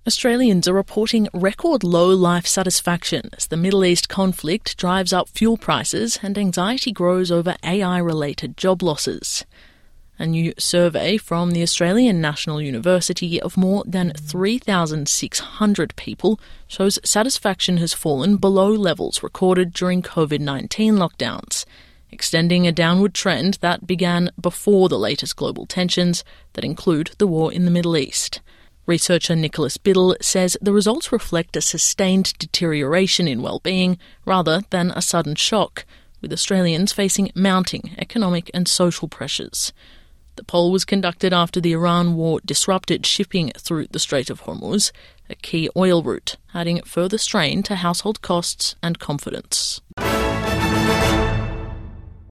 Australians are reporting record low life satisfaction as the Middle East conflict drives up fuel prices and anxiety grows over AI-related job losses. A new survey from the Australian National University of more than 3,600 people shows satisfaction has fallen below levels recorded during COVID-19 lockdowns, extending a downward trend that began before the latest global tensions that include the war in the Middle East. Researcher Nicholas Biddle says the results reflect a sustained deterioration in well-being rather than a sudden shock, with Australians facing mounting economic and social pressures. The poll was conducted after the Iran war disrupted shipping through the Strait of Hormuz, a key oil route, adding further strain to household costs and confidence.